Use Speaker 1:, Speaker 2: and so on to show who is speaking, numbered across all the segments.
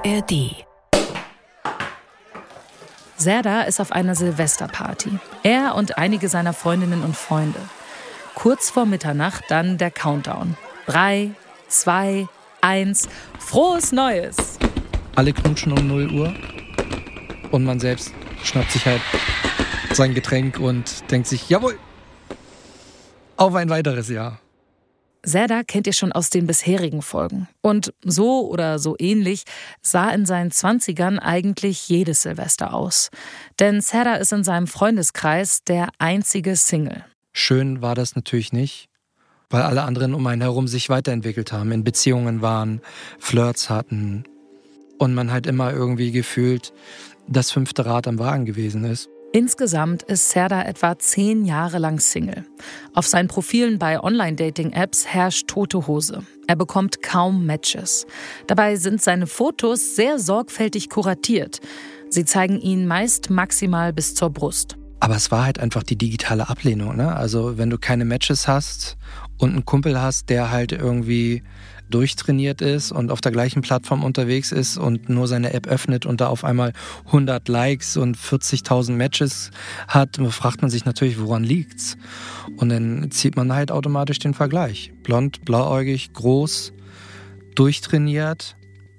Speaker 1: ARD.
Speaker 2: Serdar ist auf einer Silvesterparty. Er und einige seiner Freundinnen und Freunde. Kurz vor Mitternacht dann der Countdown. 3, 2, 1, frohes Neues!
Speaker 3: Alle knutschen um 0 Uhr und man selbst schnappt sich halt sein Getränk und denkt sich, jawohl, auf ein weiteres Jahr.
Speaker 2: Serdar kennt ihr schon aus den bisherigen Folgen. Und so oder so ähnlich sah in seinen 20ern eigentlich jedes Silvester aus. Denn Serdar ist in seinem Freundeskreis der einzige Single.
Speaker 3: Schön war das natürlich nicht, weil alle anderen um einen herum sich weiterentwickelt haben, in Beziehungen waren, Flirts hatten und man halt immer irgendwie gefühlt das 5. Rad am Wagen gewesen ist.
Speaker 2: Insgesamt ist Serdar etwa 10 Jahre lang Single. Auf seinen Profilen bei Online-Dating-Apps herrscht tote Hose. Er bekommt kaum Matches. Dabei sind seine Fotos sehr sorgfältig kuratiert. Sie zeigen ihn meist maximal bis zur Brust.
Speaker 3: Aber es war halt einfach die digitale Ablehnung, ne? Also wenn du keine Matches hast und einen Kumpel hast, der halt irgendwie durchtrainiert ist und auf der gleichen Plattform unterwegs ist und nur seine App öffnet und da auf einmal 100 Likes und 40.000 Matches hat, fragt man sich natürlich, woran liegt's? Und dann zieht man halt automatisch den Vergleich. Blond, blauäugig, groß, durchtrainiert,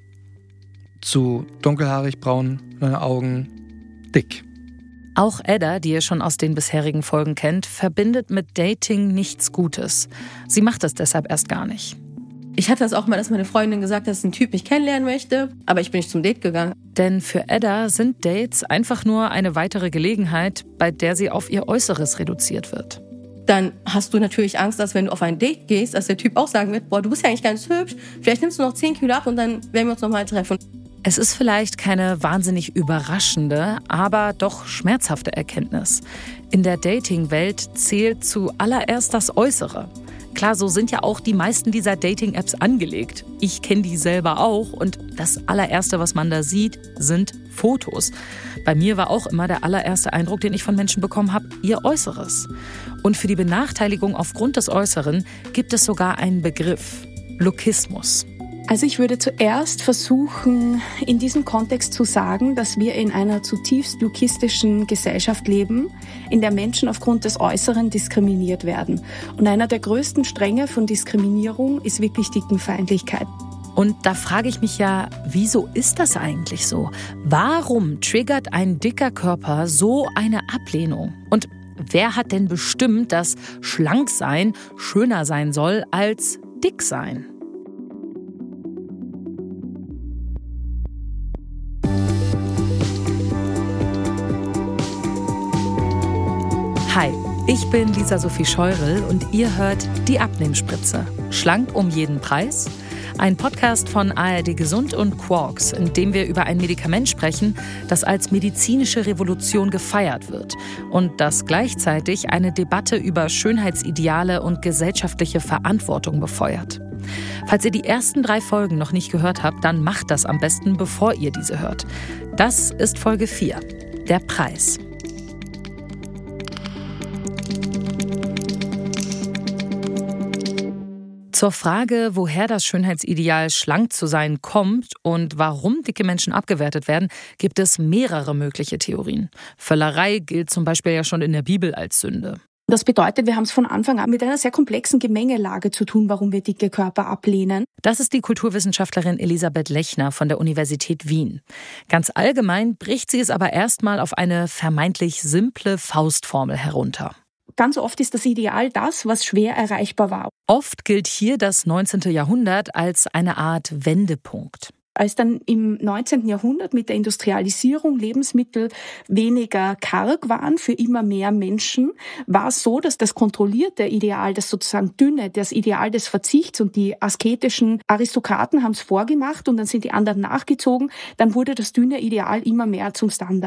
Speaker 3: zu dunkelhaarig, braune Augen, dick.
Speaker 2: Auch Edda, die ihr schon aus den bisherigen Folgen kennt, verbindet mit Dating nichts Gutes. Sie macht es deshalb erst gar nicht.
Speaker 4: Ich hatte das auch mal, dass meine Freundin gesagt hat, dass ein Typ mich kennenlernen möchte, aber ich bin nicht zum Date gegangen.
Speaker 2: Denn für Edda sind Dates einfach nur eine weitere Gelegenheit, bei der sie auf ihr Äußeres reduziert wird.
Speaker 4: Dann hast du natürlich Angst, dass wenn du auf ein Date gehst, dass der Typ auch sagen wird, boah, du bist ja eigentlich ganz hübsch, vielleicht nimmst du noch 10 Kilo ab und dann werden wir uns nochmal treffen.
Speaker 2: Es ist vielleicht keine wahnsinnig überraschende, aber doch schmerzhafte Erkenntnis. In der Dating-Welt zählt zuallererst das Äußere. Klar, so sind ja auch die meisten dieser Dating-Apps angelegt. Ich kenne die selber auch und das allererste, was man da sieht, sind Fotos. Bei mir war auch immer der allererste Eindruck, den ich von Menschen bekommen habe, ihr Äußeres. Und für die Benachteiligung aufgrund des Äußeren gibt es sogar einen Begriff: Lookismus.
Speaker 5: Also ich würde zuerst versuchen, in diesem Kontext zu sagen, dass wir in einer zutiefst lookistischen Gesellschaft leben, in der Menschen aufgrund des Äußeren diskriminiert werden. Und einer der größten Stränge von Diskriminierung ist wirklich Dickenfeindlichkeit.
Speaker 2: Und da frage ich mich ja, wieso ist das eigentlich so? Warum triggert ein dicker Körper so eine Ablehnung? Und wer hat denn bestimmt, dass schlank sein schöner sein soll als dick sein? Hi, ich bin Lisa Sophie Scheurel und ihr hört Die Abnehmspritze. Schlank um jeden Preis? Ein Podcast von ARD Gesund und Quarks, in dem wir über ein Medikament sprechen, das als medizinische Revolution gefeiert wird und das gleichzeitig eine Debatte über Schönheitsideale und gesellschaftliche Verantwortung befeuert. Falls ihr die ersten 3 Folgen noch nicht gehört habt, dann macht das am besten, bevor ihr diese hört. Das ist Folge 4, der Preis. Zur Frage, woher das Schönheitsideal, schlank zu sein, kommt und warum dicke Menschen abgewertet werden, gibt es mehrere mögliche Theorien. Völlerei gilt zum Beispiel ja schon in der Bibel als Sünde.
Speaker 5: Das bedeutet, wir haben es von Anfang an mit einer sehr komplexen Gemengelage zu tun, warum wir dicke Körper ablehnen.
Speaker 2: Das ist die Kulturwissenschaftlerin Elisabeth Lechner von der Universität Wien. Ganz allgemein bricht sie es aber erstmal auf eine vermeintlich simple Faustformel herunter.
Speaker 5: Ganz oft ist das Ideal das, was schwer erreichbar war.
Speaker 2: Oft gilt hier das 19. Jahrhundert als eine Art Wendepunkt.
Speaker 5: Als dann im 19. Jahrhundert mit der Industrialisierung Lebensmittel weniger karg waren für immer mehr Menschen, war es so, dass das kontrollierte Ideal, das sozusagen dünne, das Ideal des Verzichts, und die asketischen Aristokraten haben es vorgemacht und dann sind die anderen nachgezogen, dann wurde das dünne Ideal immer mehr zum Standard.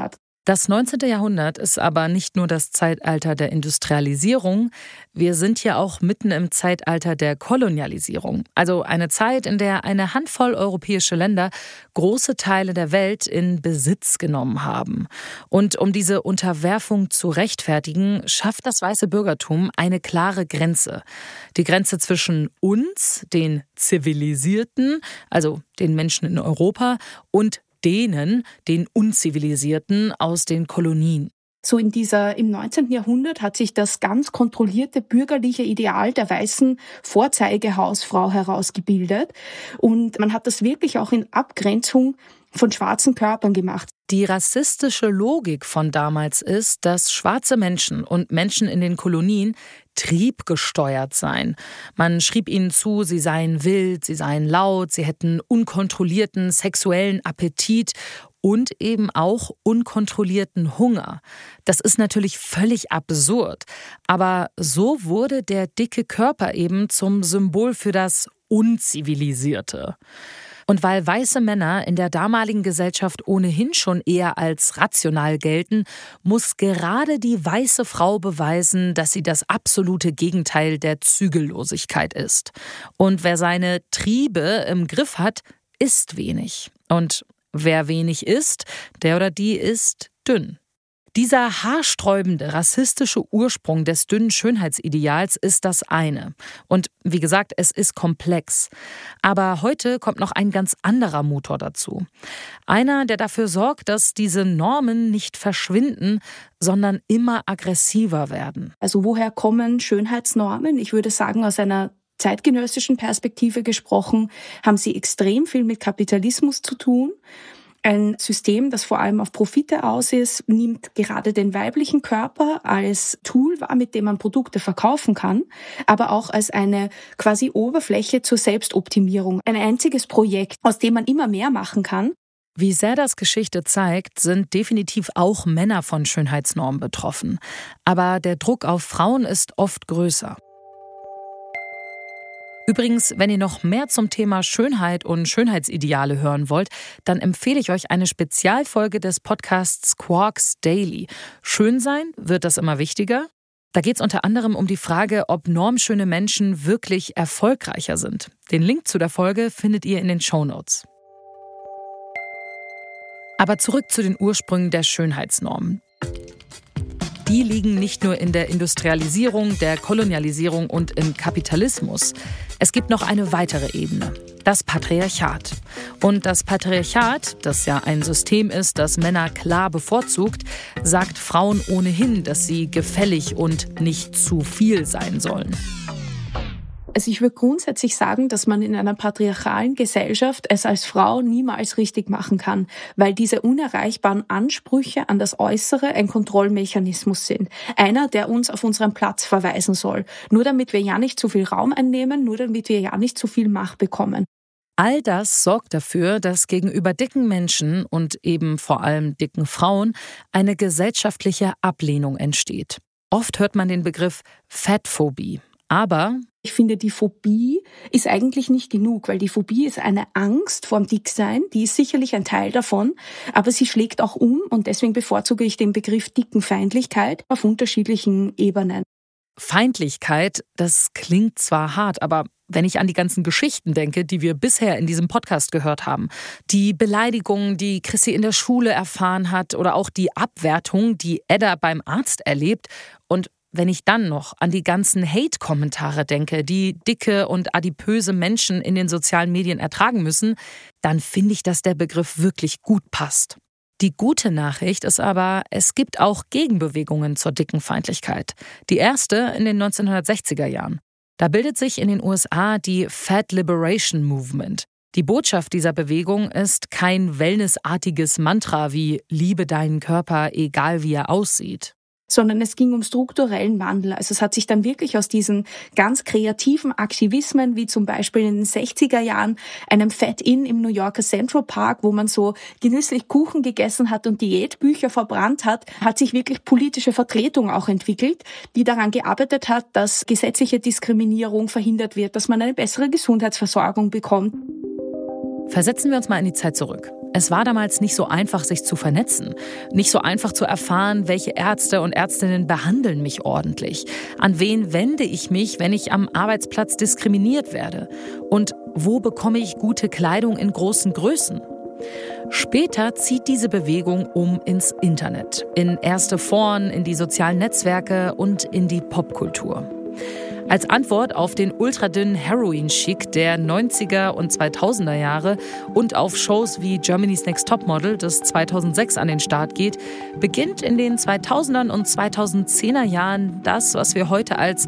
Speaker 2: Das 19. Jahrhundert ist aber nicht nur das Zeitalter der Industrialisierung, wir sind hier auch mitten im Zeitalter der Kolonialisierung. Also eine Zeit, in der eine Handvoll europäische Länder große Teile der Welt in Besitz genommen haben. Und um diese Unterwerfung zu rechtfertigen, schafft das weiße Bürgertum eine klare Grenze. Die Grenze zwischen uns, den Zivilisierten, also den Menschen in Europa, und den Unzivilisierten aus den Kolonien.
Speaker 5: So im 19. Jahrhundert hat sich das ganz kontrollierte bürgerliche Ideal der weißen Vorzeigehausfrau herausgebildet. Und man hat das wirklich auch in Abgrenzung von schwarzen Körpern gemacht.
Speaker 2: Die rassistische Logik von damals ist, dass schwarze Menschen und Menschen in den Kolonien triebgesteuert seien. Man schrieb ihnen zu, sie seien wild, sie seien laut, sie hätten unkontrollierten sexuellen Appetit und eben auch unkontrollierten Hunger. Das ist natürlich völlig absurd. Aber so wurde der dicke Körper eben zum Symbol für das Unzivilisierte. Und weil weiße Männer in der damaligen Gesellschaft ohnehin schon eher als rational gelten, muss gerade die weiße Frau beweisen, dass sie das absolute Gegenteil der Zügellosigkeit ist. Und wer seine Triebe im Griff hat, isst wenig. Und wer wenig isst, der oder die ist dünn. Dieser haarsträubende, rassistische Ursprung des dünnen Schönheitsideals ist das eine. Und wie gesagt, es ist komplex. Aber heute kommt noch ein ganz anderer Motor dazu. Einer, der dafür sorgt, dass diese Normen nicht verschwinden, sondern immer aggressiver werden.
Speaker 5: Also woher kommen Schönheitsnormen? Ich würde sagen, aus einer zeitgenössischen Perspektive gesprochen, haben sie extrem viel mit Kapitalismus zu tun. Ein System, das vor allem auf Profite aus ist, nimmt gerade den weiblichen Körper als Tool wahr, mit dem man Produkte verkaufen kann, aber auch als eine quasi Oberfläche zur Selbstoptimierung. Ein einziges Projekt, aus dem man immer mehr machen kann.
Speaker 2: Wie sehr das Geschichte zeigt, sind definitiv auch Männer von Schönheitsnormen betroffen. Aber der Druck auf Frauen ist oft größer. Übrigens, wenn ihr noch mehr zum Thema Schönheit und Schönheitsideale hören wollt, dann empfehle ich euch eine Spezialfolge des Podcasts Quarks Daily. Schön sein, wird das immer wichtiger? Da geht es unter anderem um die Frage, ob normschöne Menschen wirklich erfolgreicher sind. Den Link zu der Folge findet ihr in den Shownotes. Aber zurück zu den Ursprüngen der Schönheitsnormen. Die liegen nicht nur in der Industrialisierung, der Kolonialisierung und im Kapitalismus. Es gibt noch eine weitere Ebene, das Patriarchat. Und das Patriarchat, das ja ein System ist, das Männer klar bevorzugt, sagt Frauen ohnehin, dass sie gefällig und nicht zu viel sein sollen.
Speaker 5: Also ich würde grundsätzlich sagen, dass man in einer patriarchalen Gesellschaft es als Frau niemals richtig machen kann, weil diese unerreichbaren Ansprüche an das Äußere ein Kontrollmechanismus sind. Einer, der uns auf unseren Platz verweisen soll. Nur damit wir ja nicht zu viel Raum einnehmen, nur damit wir ja nicht zu viel Macht bekommen.
Speaker 2: All das sorgt dafür, dass gegenüber dicken Menschen und eben vor allem dicken Frauen eine gesellschaftliche Ablehnung entsteht. Oft hört man den Begriff Fettphobie, aber
Speaker 5: ich finde, die Phobie ist eigentlich nicht genug, weil die Phobie ist eine Angst vorm Dicksein, die ist sicherlich ein Teil davon, aber sie schlägt auch um und deswegen bevorzuge ich den Begriff Dickenfeindlichkeit auf unterschiedlichen Ebenen.
Speaker 2: Feindlichkeit, das klingt zwar hart, aber wenn ich an die ganzen Geschichten denke, die wir bisher in diesem Podcast gehört haben, die Beleidigungen, die Chrissy in der Schule erfahren hat oder auch die Abwertung, die Edda beim Arzt erlebt und wenn ich dann noch an die ganzen Hate-Kommentare denke, die dicke und adipöse Menschen in den sozialen Medien ertragen müssen, dann finde ich, dass der Begriff wirklich gut passt. Die gute Nachricht ist aber, es gibt auch Gegenbewegungen zur Dickenfeindlichkeit. Die erste in den 1960er Jahren. Da bildet sich in den USA die Fat Liberation Movement. Die Botschaft dieser Bewegung ist kein wellnessartiges Mantra wie „Liebe deinen Körper, egal wie er aussieht“.
Speaker 5: Sondern es ging um strukturellen Wandel. Also es hat sich dann wirklich aus diesen ganz kreativen Aktivismen, wie zum Beispiel in den 60er Jahren, einem Fat-In im New Yorker Central Park, wo man so genüsslich Kuchen gegessen hat und Diätbücher verbrannt hat, hat sich wirklich politische Vertretung auch entwickelt, die daran gearbeitet hat, dass gesetzliche Diskriminierung verhindert wird, dass man eine bessere Gesundheitsversorgung bekommt.
Speaker 2: Versetzen wir uns mal in die Zeit zurück. Es war damals nicht so einfach, sich zu vernetzen. Nicht so einfach zu erfahren, welche Ärzte und Ärztinnen behandeln mich ordentlich. An wen wende ich mich, wenn ich am Arbeitsplatz diskriminiert werde? Und wo bekomme ich gute Kleidung in großen Größen? Später zieht diese Bewegung ins Internet, in erste Foren, in die sozialen Netzwerke und in die Popkultur. Als Antwort auf den ultradünnen Heroin-Chic der 90er und 2000er Jahre und auf Shows wie Germany's Next Topmodel, das 2006 an den Start geht, beginnt in den 2000er und 2010er Jahren das, was wir heute als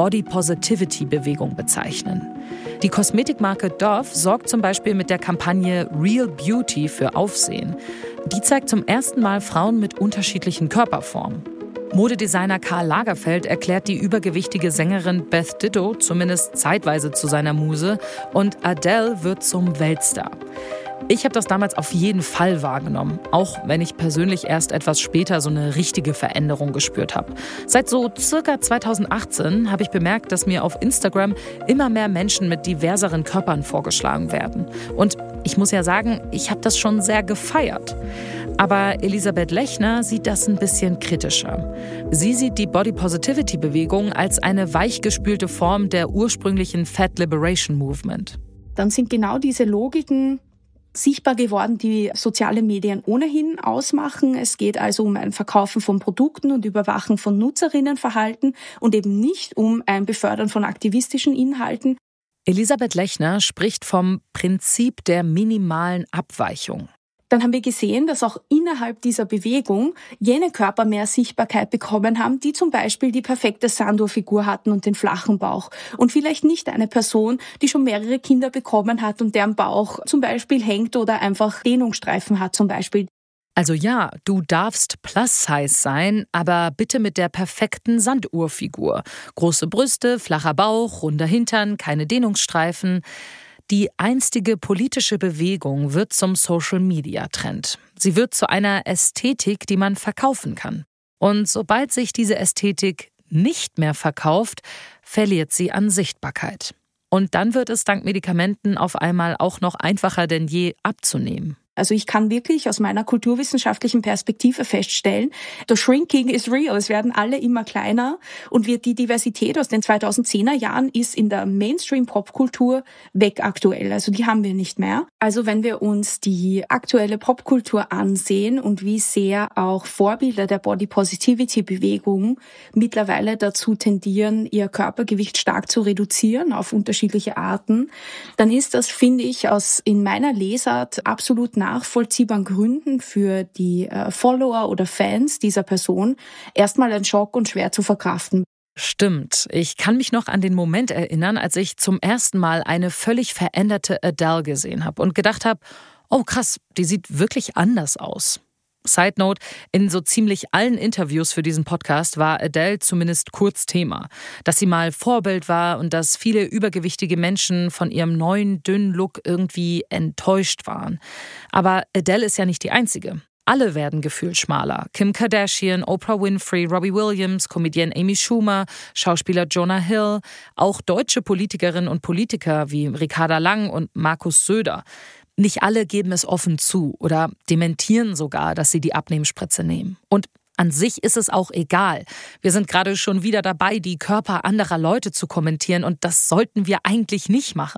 Speaker 2: Body-Positivity-Bewegung bezeichnen. Die Kosmetikmarke Dove sorgt zum Beispiel mit der Kampagne Real Beauty für Aufsehen. Die zeigt zum ersten Mal Frauen mit unterschiedlichen Körperformen. Modedesigner Karl Lagerfeld erklärt die übergewichtige Sängerin Beth Ditto zumindest zeitweise zu seiner Muse und Adele wird zum Weltstar. Ich habe das damals auf jeden Fall wahrgenommen, auch wenn ich persönlich erst etwas später so eine richtige Veränderung gespürt habe. Seit so circa 2018 habe ich bemerkt, dass mir auf Instagram immer mehr Menschen mit diverseren Körpern vorgeschlagen werden. Und ich muss ja sagen, ich habe das schon sehr gefeiert. Aber Elisabeth Lechner sieht das ein bisschen kritischer. Sie sieht die Body-Positivity-Bewegung als eine weichgespülte Form der ursprünglichen Fat Liberation Movement.
Speaker 5: Dann sind genau diese Logiken sichtbar geworden, die soziale Medien ohnehin ausmachen. Es geht also um ein Verkaufen von Produkten und Überwachen von Nutzerinnenverhalten und eben nicht um ein Befördern von aktivistischen Inhalten.
Speaker 2: Elisabeth Lechner spricht vom Prinzip der minimalen Abweichung.
Speaker 5: Dann haben wir gesehen, dass auch innerhalb dieser Bewegung jene Körper mehr Sichtbarkeit bekommen haben, die zum Beispiel die perfekte Sandur-Figur hatten und den flachen Bauch. Und vielleicht nicht eine Person, die schon mehrere Kinder bekommen hat und deren Bauch zum Beispiel hängt oder einfach Dehnungsstreifen hat zum Beispiel.
Speaker 2: Also ja, du darfst Plus-Size sein, aber bitte mit der perfekten Sanduhrfigur. Große Brüste, flacher Bauch, runder Hintern, keine Dehnungsstreifen. Die einstige politische Bewegung wird zum Social-Media-Trend. Sie wird zu einer Ästhetik, die man verkaufen kann. Und sobald sich diese Ästhetik nicht mehr verkauft, verliert sie an Sichtbarkeit. Und dann wird es dank Medikamenten auf einmal auch noch einfacher denn je abzunehmen.
Speaker 5: Also ich kann wirklich aus meiner kulturwissenschaftlichen Perspektive feststellen, the shrinking is real. Es werden alle immer kleiner und die Diversität aus den 2010er Jahren ist in der Mainstream-Popkultur weg aktuell. Also die haben wir nicht mehr. Also wenn wir uns die aktuelle Popkultur ansehen und wie sehr auch Vorbilder der Body-Positivity-Bewegung mittlerweile dazu tendieren, ihr Körpergewicht stark zu reduzieren auf unterschiedliche Arten, dann ist das, finde ich, in meiner Lesart absolut nachvollziehbaren Gründen für die Follower oder Fans dieser Person erstmal ein Schock und schwer zu verkraften.
Speaker 2: Stimmt. Ich kann mich noch an den Moment erinnern, als ich zum ersten Mal eine völlig veränderte Adele gesehen habe und gedacht habe, oh krass, die sieht wirklich anders aus. Side Note, in so ziemlich allen Interviews für diesen Podcast war Adele zumindest kurz Thema. Dass sie mal Vorbild war und dass viele übergewichtige Menschen von ihrem neuen, dünnen Look irgendwie enttäuscht waren. Aber Adele ist ja nicht die einzige. Alle werden gefühlt schmaler. Kim Kardashian, Oprah Winfrey, Robbie Williams, Comedian Amy Schumer, Schauspieler Jonah Hill, auch deutsche Politikerinnen und Politiker wie Ricarda Lang und Markus Söder. Nicht alle geben es offen zu oder dementieren sogar, dass sie die Abnehmspritze nehmen. Und an sich ist es auch egal. Wir sind gerade schon wieder dabei, die Körper anderer Leute zu kommentieren und das sollten wir eigentlich nicht machen.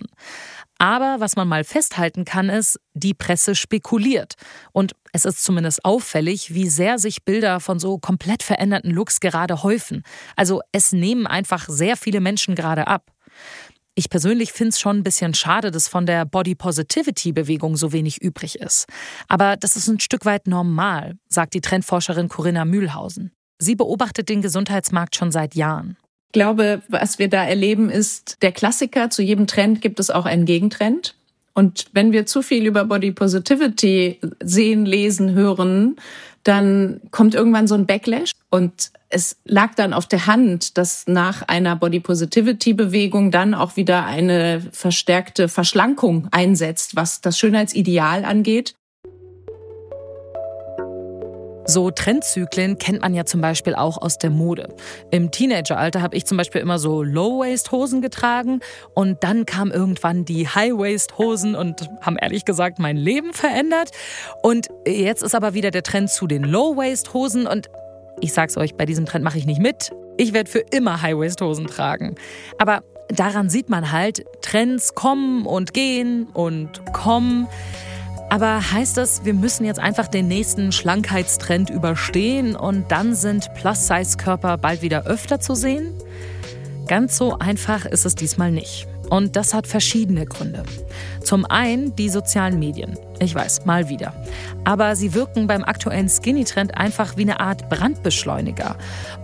Speaker 2: Aber was man mal festhalten kann, ist, die Presse spekuliert. Und es ist zumindest auffällig, wie sehr sich Bilder von so komplett veränderten Looks gerade häufen. Also es nehmen einfach sehr viele Menschen gerade ab. Ich persönlich finde es schon ein bisschen schade, dass von der Body-Positivity-Bewegung so wenig übrig ist. Aber das ist ein Stück weit normal, sagt die Trendforscherin Corinna Mühlhausen. Sie beobachtet den Gesundheitsmarkt schon seit Jahren.
Speaker 1: Ich glaube, was wir da erleben, ist der Klassiker. Zu jedem Trend gibt es auch einen Gegentrend. Und wenn wir zu viel über Body Positivity sehen, lesen, hören, dann kommt irgendwann so ein Backlash. Und es lag dann auf der Hand, dass nach einer Body Positivity Bewegung dann auch wieder eine verstärkte Verschlankung einsetzt, was das Schönheitsideal angeht.
Speaker 2: So Trendzyklen kennt man ja zum Beispiel auch aus der Mode. Im Teenageralter habe ich zum Beispiel immer so Low-Waist-Hosen getragen und dann kamen irgendwann die High-Waist-Hosen und haben ehrlich gesagt mein Leben verändert. Und jetzt ist aber wieder der Trend zu den Low-Waist-Hosen und ich sag's euch, bei diesem Trend mache ich nicht mit. Ich werde für immer High-Waist-Hosen tragen. Aber daran sieht man halt, Trends kommen und gehen und kommen. Aber heißt das, wir müssen jetzt einfach den nächsten Schlankheitstrend überstehen und dann sind Plus-Size-Körper bald wieder öfter zu sehen? Ganz so einfach ist es diesmal nicht. Und das hat verschiedene Gründe. Zum einen die sozialen Medien. Ich weiß, mal wieder. Aber sie wirken beim aktuellen Skinny-Trend einfach wie eine Art Brandbeschleuniger.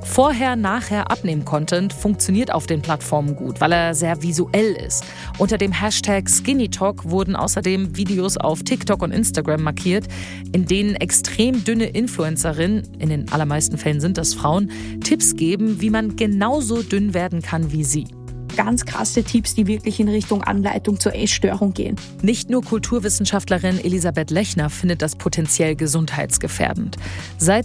Speaker 2: Vorher-Nachher-Abnehmen-Content funktioniert auf den Plattformen gut, weil er sehr visuell ist. Unter dem Hashtag SkinnyTalk wurden außerdem Videos auf TikTok und Instagram markiert, in denen extrem dünne Influencerinnen, in den allermeisten Fällen sind das Frauen, Tipps geben, wie man genauso dünn werden kann wie sie.
Speaker 5: Ganz krasse Tipps, die wirklich in Richtung Anleitung zur Essstörung gehen.
Speaker 2: Nicht nur Kulturwissenschaftlerin Elisabeth Lechner findet das potenziell gesundheitsgefährdend. Seit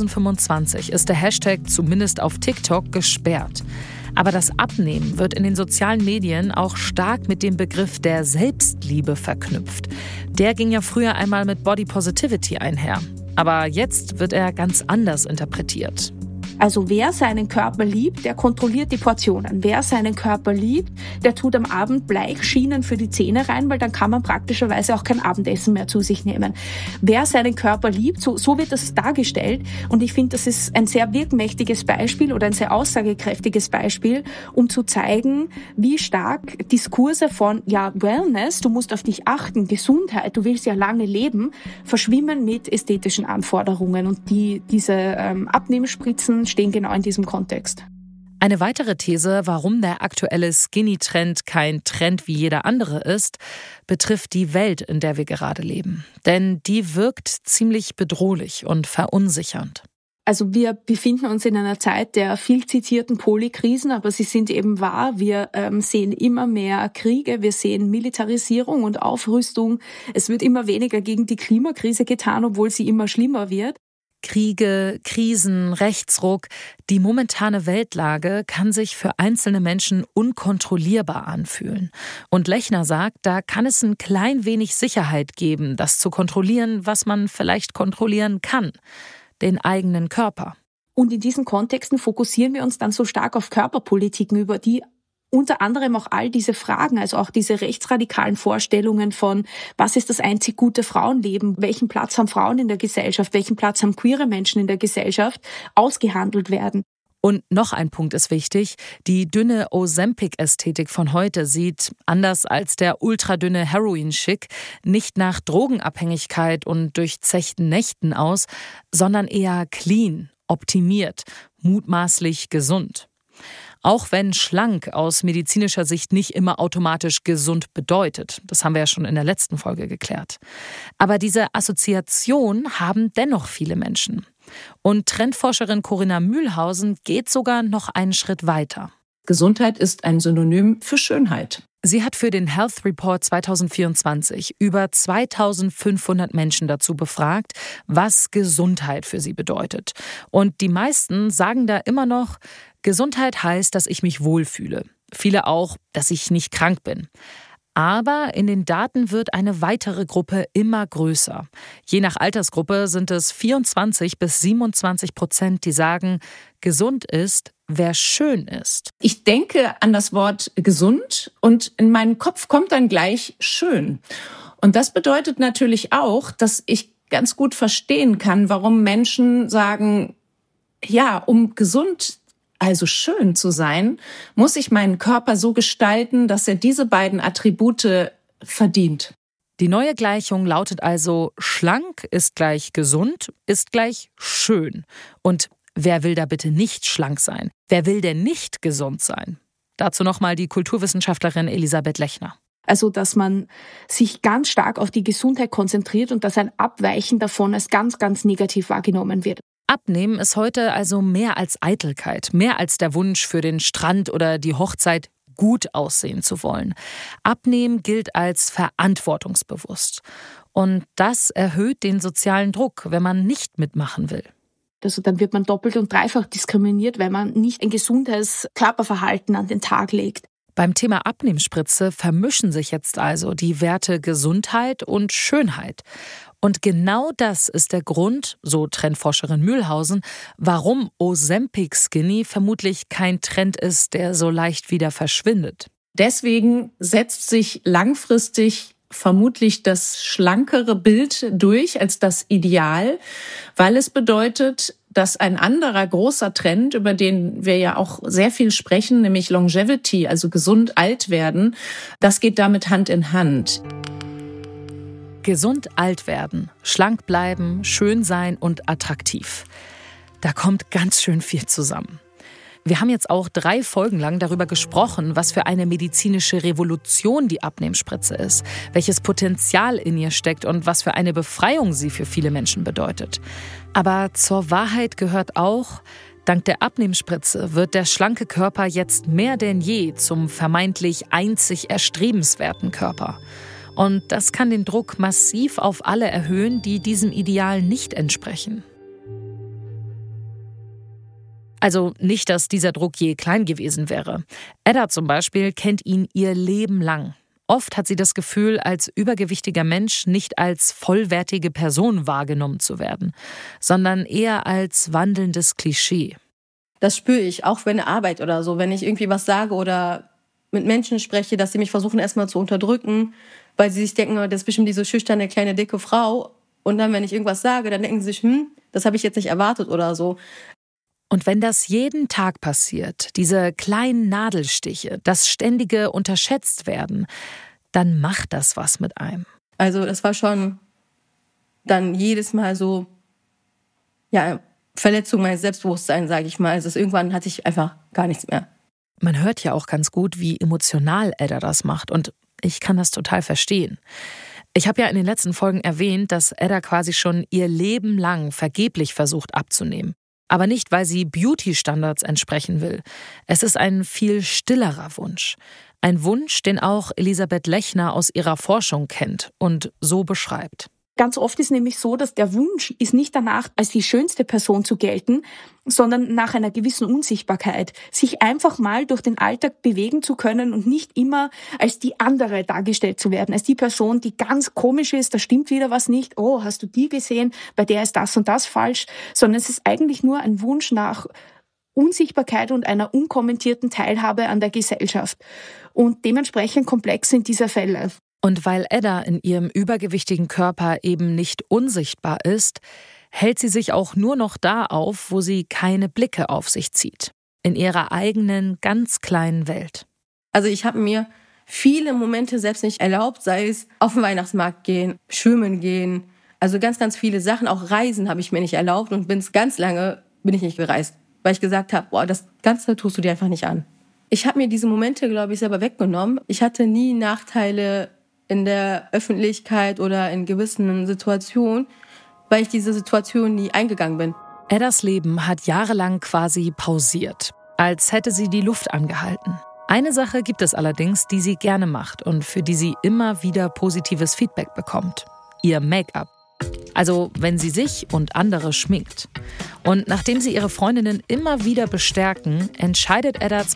Speaker 2: 2025 ist der Hashtag zumindest auf TikTok gesperrt. Aber das Abnehmen wird in den sozialen Medien auch stark mit dem Begriff der Selbstliebe verknüpft. Der ging ja früher einmal mit Body Positivity einher. Aber jetzt wird er ganz anders interpretiert.
Speaker 5: Also wer seinen Körper liebt, der kontrolliert die Portionen. Wer seinen Körper liebt, der tut am Abend Bleichschienen für die Zähne rein, weil dann kann man praktischerweise auch kein Abendessen mehr zu sich nehmen. Wer seinen Körper liebt, so wird das dargestellt. Und ich finde, das ist ein sehr wirkmächtiges Beispiel oder ein sehr aussagekräftiges Beispiel, um zu zeigen, wie stark Diskurse von Wellness, du musst auf dich achten, Gesundheit, du willst ja lange leben, verschwimmen mit ästhetischen Anforderungen. Und diese Abnehmspritzen stehen genau in diesem Kontext.
Speaker 2: Eine weitere These, warum der aktuelle Skinny-Trend kein Trend wie jeder andere ist, betrifft die Welt, in der wir gerade leben. Denn die wirkt ziemlich bedrohlich und verunsichernd.
Speaker 5: Also wir befinden uns in einer Zeit der viel zitierten Polykrisen, aber sie sind eben wahr. Wir sehen immer mehr Kriege, wir sehen Militarisierung und Aufrüstung. Es wird immer weniger gegen die Klimakrise getan, obwohl sie immer schlimmer wird.
Speaker 2: Kriege, Krisen, Rechtsruck, die momentane Weltlage kann sich für einzelne Menschen unkontrollierbar anfühlen. Und Lechner sagt, da kann es ein klein wenig Sicherheit geben, das zu kontrollieren, was man vielleicht kontrollieren kann, den eigenen Körper.
Speaker 5: Und in diesen Kontexten fokussieren wir uns dann so stark auf Körperpolitiken, über die unter anderem auch all diese Fragen, also auch diese rechtsradikalen Vorstellungen von, was ist das einzig gute Frauenleben, welchen Platz haben Frauen in der Gesellschaft, welchen Platz haben queere Menschen in der Gesellschaft, ausgehandelt werden.
Speaker 2: Und noch ein Punkt ist wichtig, die dünne Ozempic-Ästhetik von heute sieht, anders als der ultradünne Heroin-Schick, nicht nach Drogenabhängigkeit und durchzechten Nächten aus, sondern eher clean, optimiert, mutmaßlich gesund. Auch wenn schlank aus medizinischer Sicht nicht immer automatisch gesund bedeutet. Das haben wir ja schon in der letzten Folge geklärt. Aber diese Assoziation haben dennoch viele Menschen. Und Trendforscherin Corinna Mühlhausen geht sogar noch einen Schritt weiter.
Speaker 1: Gesundheit ist ein Synonym für Schönheit.
Speaker 2: Sie hat für den Health Report 2024 über 2500 Menschen dazu befragt, was Gesundheit für sie bedeutet. Und die meisten sagen da immer noch, Gesundheit heißt, dass ich mich wohlfühle. Viele auch, dass ich nicht krank bin. Aber in den Daten wird eine weitere Gruppe immer größer. Je nach Altersgruppe sind es 24-27%, die sagen, gesund ist, wer schön ist.
Speaker 1: Ich denke an das Wort gesund und in meinen Kopf kommt dann gleich schön. Und das bedeutet natürlich auch, dass ich ganz gut verstehen kann, warum Menschen sagen, ja, um gesund, also schön zu sein, muss ich meinen Körper so gestalten, dass er diese beiden Attribute verdient.
Speaker 2: Die neue Gleichung lautet also, schlank ist gleich gesund, ist gleich schön. Und wer will da bitte nicht schlank sein? Wer will denn nicht gesund sein? Dazu nochmal die Kulturwissenschaftlerin Elisabeth Lechner.
Speaker 5: Also, dass man sich ganz stark auf die Gesundheit konzentriert und dass ein Abweichen davon als ganz, ganz negativ wahrgenommen wird.
Speaker 2: Abnehmen ist heute also mehr als Eitelkeit, mehr als der Wunsch für den Strand oder die Hochzeit, gut aussehen zu wollen. Abnehmen gilt als verantwortungsbewusst. Und das erhöht den sozialen Druck, wenn man nicht mitmachen will.
Speaker 5: Also dann wird man doppelt und dreifach diskriminiert, weil man nicht ein gesundes Körperverhalten an den Tag legt.
Speaker 2: Beim Thema Abnehmspritze vermischen sich jetzt also die Werte Gesundheit und Schönheit. Und genau das ist der Grund, so Trendforscherin Mühlhausen, warum Ozempic Skinny vermutlich kein Trend ist, der so leicht wieder verschwindet.
Speaker 1: Deswegen setzt sich langfristig vermutlich das schlankere Bild durch als das Ideal, weil es bedeutet, dass ein anderer großer Trend, über den wir ja auch sehr viel sprechen, nämlich Longevity, also gesund alt werden, das geht damit Hand in Hand.
Speaker 2: Gesund alt werden, schlank bleiben, schön sein und attraktiv. Da kommt ganz schön viel zusammen. Wir haben jetzt auch 3 Folgen lang darüber gesprochen, was für eine medizinische Revolution die Abnehmspritze ist, welches Potenzial in ihr steckt und was für eine Befreiung sie für viele Menschen bedeutet. Aber zur Wahrheit gehört auch, dank der Abnehmspritze wird der schlanke Körper jetzt mehr denn je zum vermeintlich einzig erstrebenswerten Körper. Und das kann den Druck massiv auf alle erhöhen, die diesem Ideal nicht entsprechen. Also nicht, dass dieser Druck je klein gewesen wäre. Edda zum Beispiel kennt ihn ihr Leben lang. Oft hat sie das Gefühl, als übergewichtiger Mensch nicht als vollwertige Person wahrgenommen zu werden, sondern eher als wandelndes Klischee.
Speaker 4: Das spüre ich, auch bei der Arbeit oder so, wenn ich irgendwie was sage oder mit Menschen spreche, dass sie mich versuchen erstmal zu unterdrücken, weil sie sich denken, das ist bestimmt diese schüchterne, kleine, dicke Frau. Und dann, wenn ich irgendwas sage, dann denken sie sich, das habe ich jetzt nicht erwartet oder so.
Speaker 2: Und wenn das jeden Tag passiert, diese kleinen Nadelstiche, das ständige unterschätzt werden, dann macht das was mit einem.
Speaker 4: Also das war schon dann jedes Mal so, ja, Verletzung meines Selbstbewusstseins, sage ich mal. Also irgendwann hatte ich einfach gar nichts mehr.
Speaker 2: Man hört ja auch ganz gut, wie emotional Edda das macht. Und ich kann das total verstehen. Ich habe ja in den letzten Folgen erwähnt, dass Edda quasi schon ihr Leben lang vergeblich versucht abzunehmen. Aber nicht, weil sie Beauty-Standards entsprechen will. Es ist ein viel stillerer Wunsch. Ein Wunsch, den auch Elisabeth Lechner aus ihrer Forschung kennt und so beschreibt.
Speaker 5: Ganz oft ist nämlich so, dass der Wunsch ist nicht danach, als die schönste Person zu gelten, sondern nach einer gewissen Unsichtbarkeit. Sich einfach mal durch den Alltag bewegen zu können und nicht immer als die andere dargestellt zu werden. Als die Person, die ganz komisch ist, da stimmt wieder was nicht. Oh, hast du die gesehen? Bei der ist das und das falsch. Sondern es ist eigentlich nur ein Wunsch nach Unsichtbarkeit und einer unkommentierten Teilhabe an der Gesellschaft. Und dementsprechend komplex sind diese Fälle.
Speaker 2: Und weil Edda in ihrem übergewichtigen Körper eben nicht unsichtbar ist, hält sie sich auch nur noch da auf, wo sie keine Blicke auf sich zieht. In ihrer eigenen, ganz kleinen Welt.
Speaker 4: Also ich habe mir viele Momente selbst nicht erlaubt, sei es auf den Weihnachtsmarkt gehen, schwimmen gehen. Also ganz, ganz viele Sachen, auch Reisen habe ich mir nicht erlaubt und ganz lange bin ich nicht gereist. Weil ich gesagt habe, das Ganze tust du dir einfach nicht an. Ich habe mir diese Momente, glaube ich, selber weggenommen. Ich hatte nie Nachteile in der Öffentlichkeit oder in gewissen Situationen, weil ich diese Situation nie eingegangen bin.
Speaker 2: Eddas Leben hat jahrelang quasi pausiert, als hätte sie die Luft angehalten. Eine Sache gibt es allerdings, die sie gerne macht und für die sie immer wieder positives Feedback bekommt: ihr Make-up. Also wenn sie sich und andere schminkt. Und nachdem sie ihre Freundinnen immer wieder bestärken, entscheidet Edda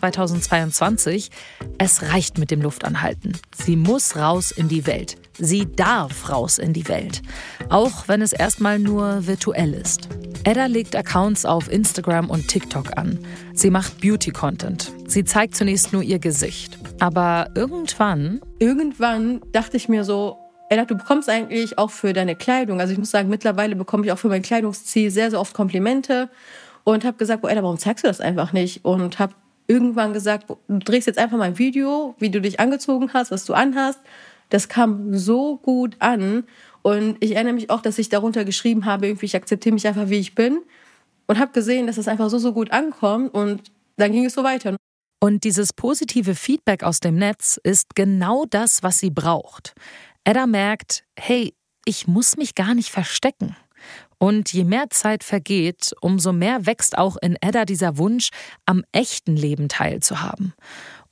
Speaker 2: 2022, es reicht mit dem Luftanhalten. Sie muss raus in die Welt. Sie darf raus in die Welt. Auch wenn es erstmal nur virtuell ist. Edda legt Accounts auf Instagram und TikTok an. Sie macht Beauty-Content. Sie zeigt zunächst nur ihr Gesicht. Aber irgendwann
Speaker 4: dachte ich mir so, Edda, du bekommst eigentlich auch für deine Kleidung, also ich muss sagen, mittlerweile bekomme ich auch für mein Kleidungsstil sehr, sehr oft Komplimente und habe gesagt, Edda, warum zeigst du das einfach nicht? Und habe irgendwann gesagt, du drehst jetzt einfach mal ein Video, wie du dich angezogen hast, was du anhast. Das kam so gut an und ich erinnere mich auch, dass ich darunter geschrieben habe, irgendwie, ich akzeptiere mich einfach, wie ich bin und habe gesehen, dass es einfach so gut ankommt und dann ging es so weiter.
Speaker 2: Und dieses positive Feedback aus dem Netz ist genau das, was sie braucht. Edda merkt, hey, ich muss mich gar nicht verstecken. Und je mehr Zeit vergeht, umso mehr wächst auch in Edda dieser Wunsch, am echten Leben teilzuhaben.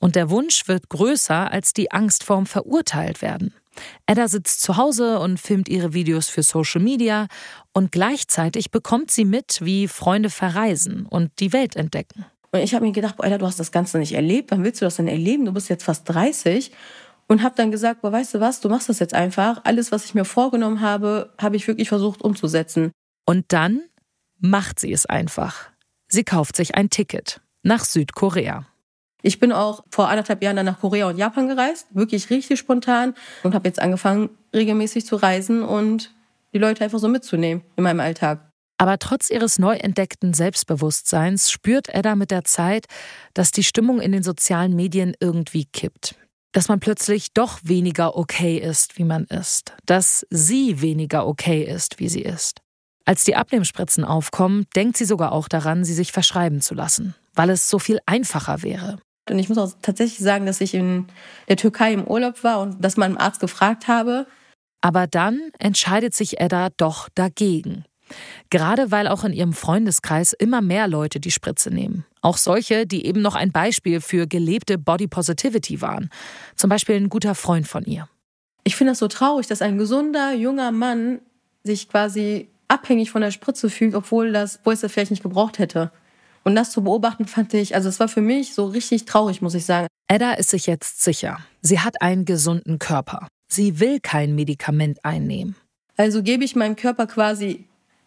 Speaker 2: Und der Wunsch wird größer als die Angst vorm Verurteiltwerden. Edda sitzt zu Hause und filmt ihre Videos für Social Media und gleichzeitig bekommt sie mit, wie Freunde verreisen und die Welt entdecken.
Speaker 4: Und ich habe mir gedacht, Edda, du hast das Ganze nicht erlebt, wann willst du das denn erleben? Du bist jetzt fast 30 und habe dann gesagt, weißt du was, du machst das jetzt einfach. Alles, was ich mir vorgenommen habe, habe ich wirklich versucht umzusetzen.
Speaker 2: Und dann macht sie es einfach. Sie kauft sich ein Ticket nach Südkorea.
Speaker 4: Ich bin auch vor 1,5 Jahren dann nach Korea und Japan gereist, wirklich richtig spontan und habe jetzt angefangen, regelmäßig zu reisen und die Leute einfach so mitzunehmen in meinem Alltag.
Speaker 2: Aber trotz ihres neu entdeckten Selbstbewusstseins spürt Edda mit der Zeit, dass die Stimmung in den sozialen Medien irgendwie kippt. Dass man plötzlich doch weniger okay ist, wie man ist. Dass sie weniger okay ist, wie sie ist. Als die Abnehmspritzen aufkommen, denkt sie sogar auch daran, sie sich verschreiben zu lassen, weil es so viel einfacher wäre.
Speaker 4: Und ich muss auch tatsächlich sagen, dass ich in der Türkei im Urlaub war und das meinem Arzt gefragt habe.
Speaker 2: Aber dann entscheidet sich Edda doch dagegen. Gerade weil auch in ihrem Freundeskreis immer mehr Leute die Spritze nehmen. Auch solche, die eben noch ein Beispiel für gelebte Body Positivity waren. Zum Beispiel ein guter Freund von ihr.
Speaker 4: Ich finde das so traurig, dass ein gesunder, junger Mann sich quasi abhängig von der Spritze fühlt, obwohl er es vielleicht nicht gebraucht hätte. Und das zu beobachten, fand ich, also es war für mich so richtig traurig, muss ich sagen.
Speaker 2: Edda ist sich jetzt sicher. Sie hat einen gesunden Körper. Sie will kein Medikament einnehmen.
Speaker 4: Also gebe ich meinem Körper quasi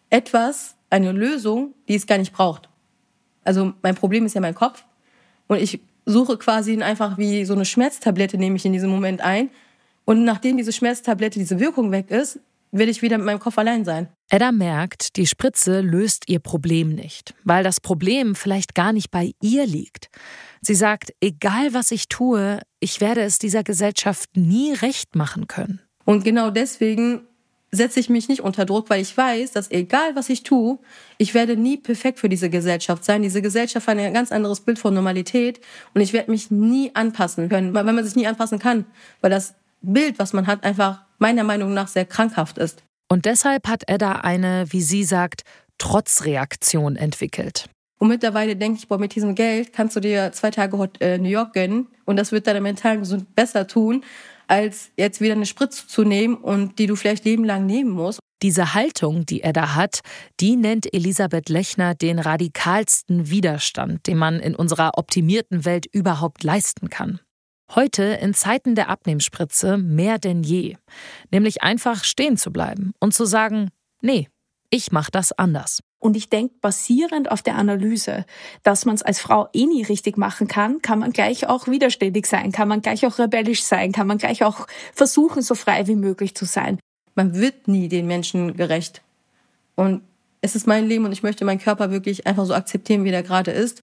Speaker 4: eine Lösung, die es gar nicht braucht. Also mein Problem ist ja mein Kopf. Und ich suche quasi einfach wie so eine Schmerztablette, nehme ich in diesem Moment ein. Und nachdem diese Schmerztablette, diese Wirkung weg ist, werde ich wieder mit meinem Kopf allein sein.
Speaker 2: Edda merkt, die Spritze löst ihr Problem nicht, weil das Problem vielleicht gar nicht bei ihr liegt. Sie sagt, egal was ich tue, ich werde es dieser Gesellschaft nie recht machen können.
Speaker 4: Und genau deswegen setze ich mich nicht unter Druck, weil ich weiß, dass egal was ich tue, ich werde nie perfekt für diese Gesellschaft sein. Diese Gesellschaft hat ein ganz anderes Bild von Normalität und ich werde mich nie anpassen können, weil man sich nie anpassen kann, weil das Bild, was man hat, einfach meiner Meinung nach sehr krankhaft ist.
Speaker 2: Und deshalb hat Edda eine, wie sie sagt, Trotzreaktion entwickelt.
Speaker 4: Und mittlerweile denke ich, mit diesem Geld kannst du dir 2 Tage New York gönnen und das wird deiner mentalen Gesundheit besser tun, als jetzt wieder eine Spritze zu nehmen und die du vielleicht lebenlang nehmen musst.
Speaker 2: Diese Haltung, die Edda hat, die nennt Elisabeth Lechner den radikalsten Widerstand, den man in unserer optimierten Welt überhaupt leisten kann. Heute, in Zeiten der Abnehmspritze, mehr denn je. Nämlich einfach stehen zu bleiben und zu sagen, nee, ich mache das anders.
Speaker 5: Und ich denke, basierend auf der Analyse, dass man es als Frau nie richtig machen kann, kann man gleich auch widerständig sein, kann man gleich auch rebellisch sein, kann man gleich auch versuchen, so frei wie möglich zu sein.
Speaker 4: Man wird nie den Menschen gerecht. Und es ist mein Leben und ich möchte meinen Körper wirklich einfach so akzeptieren, wie der gerade ist.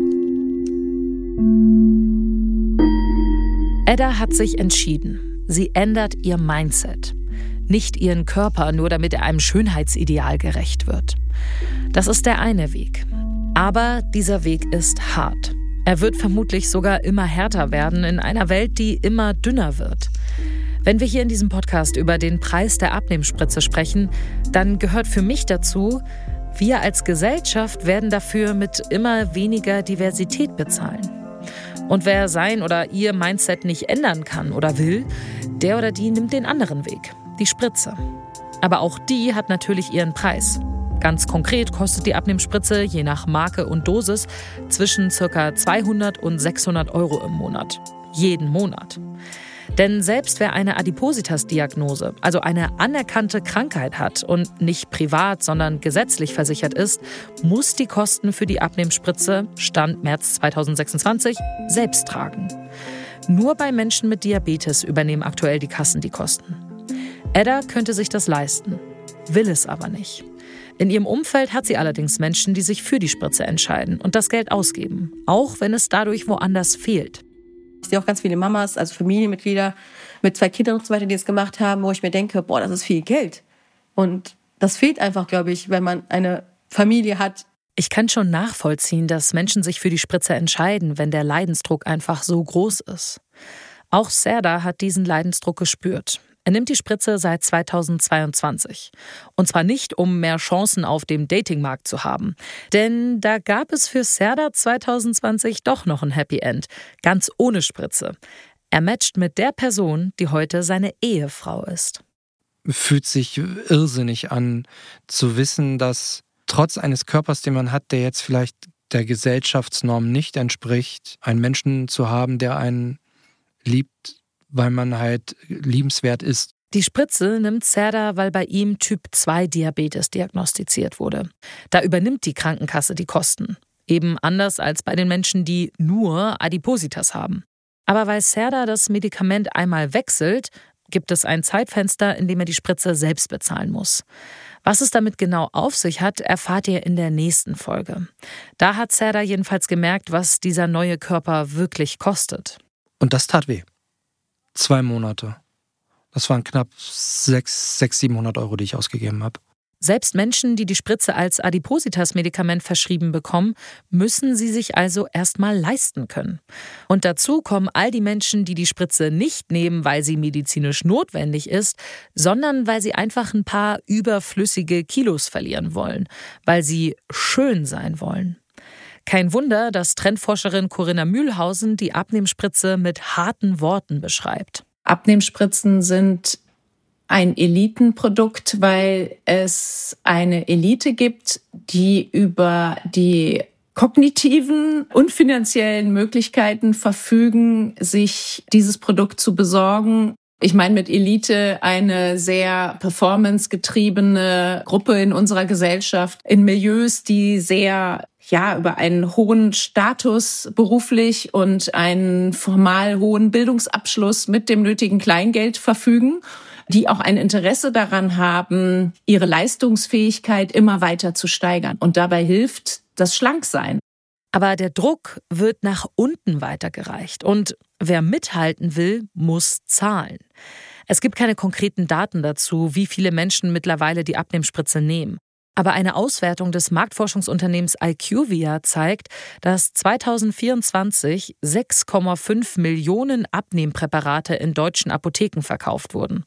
Speaker 2: Edda hat sich entschieden. Sie ändert ihr Mindset. Nicht ihren Körper, nur damit er einem Schönheitsideal gerecht wird. Das ist der eine Weg. Aber dieser Weg ist hart. Er wird vermutlich sogar immer härter werden in einer Welt, die immer dünner wird. Wenn wir hier in diesem Podcast über den Preis der Abnehmspritze sprechen, dann gehört für mich dazu, wir als Gesellschaft werden dafür mit immer weniger Diversität bezahlen. Und wer sein oder ihr Mindset nicht ändern kann oder will, der oder die nimmt den anderen Weg, die Spritze. Aber auch die hat natürlich ihren Preis. Ganz konkret kostet die Abnehmspritze je nach Marke und Dosis zwischen ca. 200 und 600 € im Monat. Jeden Monat. Denn selbst wer eine Adipositas-Diagnose, also eine anerkannte Krankheit hat und nicht privat, sondern gesetzlich versichert ist, muss die Kosten für die Abnehmspritze, Stand März 2026, selbst tragen. Nur bei Menschen mit Diabetes übernehmen aktuell die Kassen die Kosten. Edda könnte sich das leisten, will es aber nicht. In ihrem Umfeld hat sie allerdings Menschen, die sich für die Spritze entscheiden und das Geld ausgeben, auch wenn es dadurch woanders fehlt.
Speaker 4: Ich sehe auch ganz viele Mamas, also Familienmitglieder mit 2 Kindern und so weiter, die es gemacht haben, wo ich mir denke, das ist viel Geld. Und das fehlt einfach, glaube ich, wenn man eine Familie hat.
Speaker 2: Ich kann schon nachvollziehen, dass Menschen sich für die Spritze entscheiden, wenn der Leidensdruck einfach so groß ist. Auch Serdar hat diesen Leidensdruck gespürt. Er nimmt die Spritze seit 2022. Und zwar nicht, um mehr Chancen auf dem Datingmarkt zu haben. Denn da gab es für Serdar 2020 doch noch ein Happy End. Ganz ohne Spritze. Er matcht mit der Person, die heute seine Ehefrau ist.
Speaker 3: Fühlt sich irrsinnig an, zu wissen, dass trotz eines Körpers, den man hat, der jetzt vielleicht der Gesellschaftsnorm nicht entspricht, einen Menschen zu haben, der einen liebt, weil man halt liebenswert ist.
Speaker 2: Die Spritze nimmt Serdar, weil bei ihm Typ-2-Diabetes diagnostiziert wurde. Da übernimmt die Krankenkasse die Kosten. Eben anders als bei den Menschen, die nur Adipositas haben. Aber weil Serdar das Medikament einmal wechselt, gibt es ein Zeitfenster, in dem er die Spritze selbst bezahlen muss. Was es damit genau auf sich hat, erfahrt ihr in der nächsten Folge. Da hat Serdar jedenfalls gemerkt, was dieser neue Körper wirklich kostet.
Speaker 3: Und das tat weh. 2 Monate. Das waren knapp 600-700 Euro, die ich ausgegeben habe.
Speaker 2: Selbst Menschen, die die Spritze als Adipositas-Medikament verschrieben bekommen, müssen sie sich also erstmal leisten können. Und dazu kommen all die Menschen, die die Spritze nicht nehmen, weil sie medizinisch notwendig ist, sondern weil sie einfach ein paar überflüssige Kilos verlieren wollen, weil sie schön sein wollen. Kein Wunder, dass Trendforscherin Corinna Mühlhausen die Abnehmspritze mit harten Worten beschreibt.
Speaker 1: Abnehmspritzen sind ein Elitenprodukt, weil es eine Elite gibt, die über die kognitiven und finanziellen Möglichkeiten verfügen, sich dieses Produkt zu besorgen. Ich meine mit Elite eine sehr performancegetriebene Gruppe in unserer Gesellschaft, in Milieus, die sehr über einen hohen Status beruflich und einen formal hohen Bildungsabschluss mit dem nötigen Kleingeld verfügen, die auch ein Interesse daran haben, ihre Leistungsfähigkeit immer weiter zu steigern. Und dabei hilft das Schlanksein.
Speaker 2: Aber der Druck wird nach unten weitergereicht. Und wer mithalten will, muss zahlen. Es gibt keine konkreten Daten dazu, wie viele Menschen mittlerweile die Abnehmspritze nehmen. Aber eine Auswertung des Marktforschungsunternehmens IQVIA zeigt, dass 2024 6,5 Millionen Abnehmpräparate in deutschen Apotheken verkauft wurden.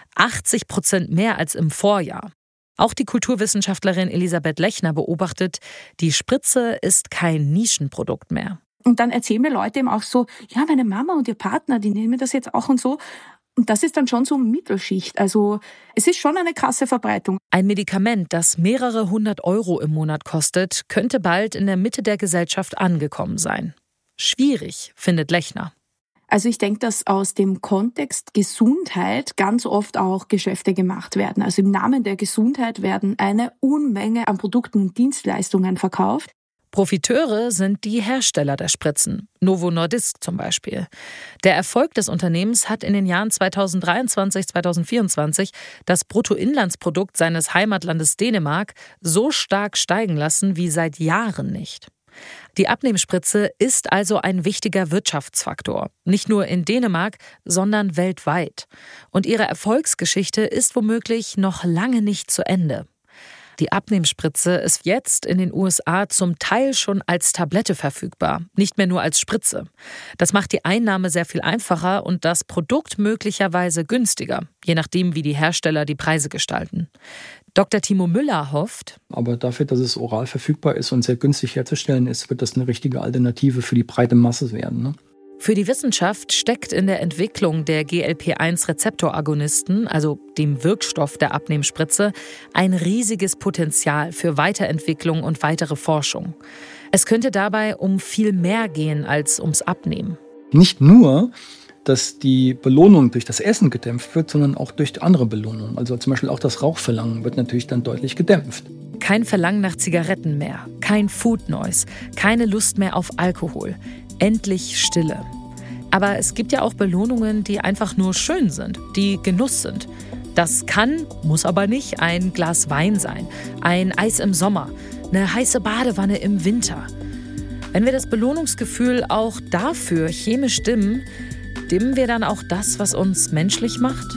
Speaker 2: 80% mehr als im Vorjahr. Auch die Kulturwissenschaftlerin Elisabeth Lechner beobachtet, die Spritze ist kein Nischenprodukt mehr.
Speaker 5: Und dann erzählen mir Leute eben auch so, ja, meine Mama und ihr Partner, die nehmen das jetzt auch und so. Und das ist dann schon so Mittelschicht. Also es ist schon eine krasse Verbreitung.
Speaker 2: Ein Medikament, das mehrere 100 Euro im Monat kostet, könnte bald in der Mitte der Gesellschaft angekommen sein. Schwierig, findet Lechner.
Speaker 5: Also ich denke, dass aus dem Kontext Gesundheit ganz oft auch Geschäfte gemacht werden. Also im Namen der Gesundheit werden eine Unmenge an Produkten und Dienstleistungen verkauft.
Speaker 2: Profiteure sind die Hersteller der Spritzen, Novo Nordisk zum Beispiel. Der Erfolg des Unternehmens hat in den Jahren 2023-2024 das Bruttoinlandsprodukt seines Heimatlandes Dänemark so stark steigen lassen wie seit Jahren nicht. Die Abnehmspritze ist also ein wichtiger Wirtschaftsfaktor, nicht nur in Dänemark, sondern weltweit. Und ihre Erfolgsgeschichte ist womöglich noch lange nicht zu Ende. Die Abnehmspritze ist jetzt in den USA zum Teil schon als Tablette verfügbar, nicht mehr nur als Spritze. Das macht die Einnahme sehr viel einfacher und das Produkt möglicherweise günstiger, je nachdem, wie die Hersteller die Preise gestalten. Dr. Timo Müller hofft,
Speaker 6: aber dafür, dass es oral verfügbar ist und sehr günstig herzustellen ist, wird das eine richtige Alternative für die breite Masse werden, ne?
Speaker 2: Für die Wissenschaft steckt in der Entwicklung der GLP-1-Rezeptoragonisten, also dem Wirkstoff der Abnehmspritze, ein riesiges Potenzial für Weiterentwicklung und weitere Forschung. Es könnte dabei um viel mehr gehen als ums Abnehmen.
Speaker 6: Nicht nur, dass die Belohnung durch das Essen gedämpft wird, sondern auch durch andere Belohnungen. Also zum Beispiel auch das Rauchverlangen wird natürlich dann deutlich gedämpft.
Speaker 2: Kein Verlangen nach Zigaretten mehr, kein Food Noise, keine Lust mehr auf Alkohol. Endlich Stille. Aber es gibt ja auch Belohnungen, die einfach nur schön sind, die Genuss sind. Das kann, muss aber nicht, ein Glas Wein sein, ein Eis im Sommer, eine heiße Badewanne im Winter. Wenn wir das Belohnungsgefühl auch dafür chemisch dimmen wir dann auch das, was uns menschlich macht?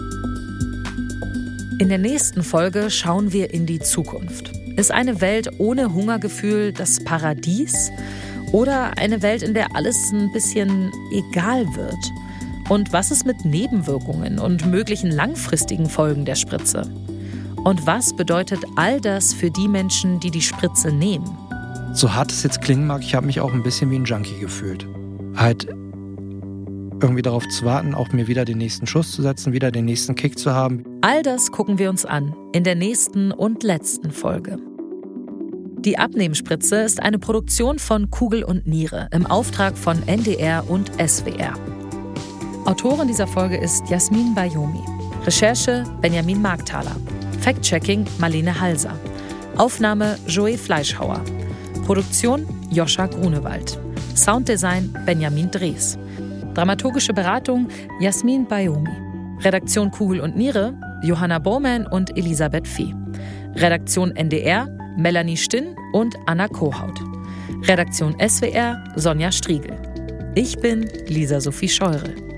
Speaker 2: In der nächsten Folge schauen wir in die Zukunft. Ist eine Welt ohne Hungergefühl das Paradies? Oder eine Welt, in der alles ein bisschen egal wird? Und was ist mit Nebenwirkungen und möglichen langfristigen Folgen der Spritze? Und was bedeutet all das für die Menschen, die die Spritze nehmen?
Speaker 3: So hart es jetzt klingen mag, ich habe mich auch ein bisschen wie ein Junkie gefühlt. Halt irgendwie darauf zu warten, auch mir wieder den nächsten Schuss zu setzen, wieder den nächsten Kick zu haben.
Speaker 2: All das gucken wir uns an in der nächsten und letzten Folge. Die Abnehmspritze ist eine Produktion von Kugel und Niere im Auftrag von NDR und SWR. Autorin dieser Folge ist Yasmin Bayoumi. Recherche Benjamin Markthaler. Fact-Checking Marlene Halser. Aufnahme Joey Fleischhauer. Produktion Joscha Grunewald. Sounddesign Benjamin Drees. Dramaturgische Beratung Yasmin Bayoumi. Redaktion Kugel und Niere Johanna Bowman und Elisabeth Fee. Redaktion NDR Melanie Stinn und Anna Kohaut. Redaktion SWR Sonja Striegel. Ich bin Lisa Sophie Scheurel.